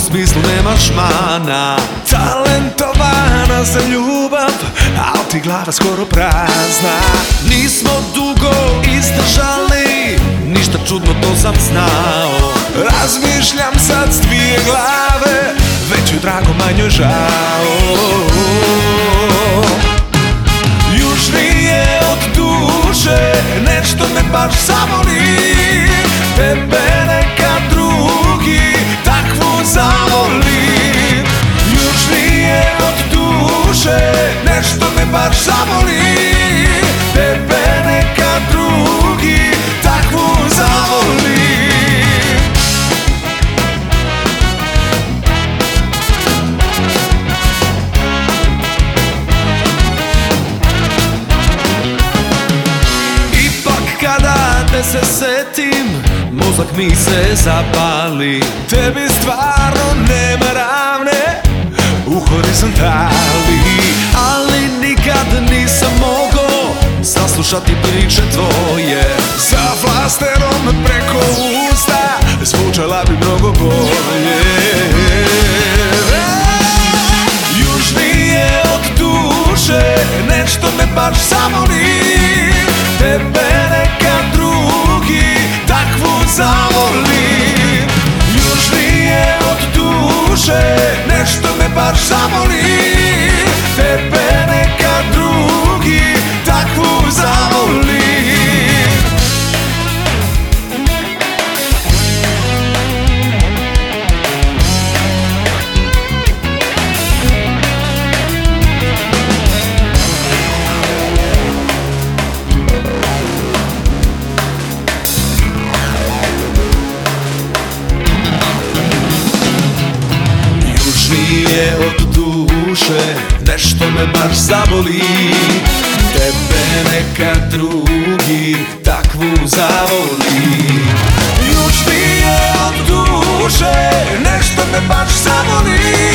smislu nemaš mana. Talentovana za ljubav, al ti glava skoro prazna. Nismo dugo izdržali, ništa čudno, to sam znao. Razmišljam sad s dvije glave, već joj drago, manjoj žao. Južnije od duše, nešto me baš zavoli. Tebe neka drugi takvu zavoli. Južnije od duše, nešto me baš zavoli. Tebe neka drugi takvu zavoli. Kada te se setim, mozak mi se zapali. Tebi stvarno nema ravne u horizontali. Ali nikad nisam mogao saslušati priče tvoje. Sa flasterom preko usta zvučala bi mnogo bolje. Južnije od duše, nešto me baš zavoli. Tebe neka drugi takvu zavoli. Južnije od duše, nešto me baš zavoli. Tebe neka drugi takvu zavoli. Južnije od duše, nešto me baš zaboli. Tebe neka drugi takvu zavoli. Južnije od duše, nešto me baš zaboli.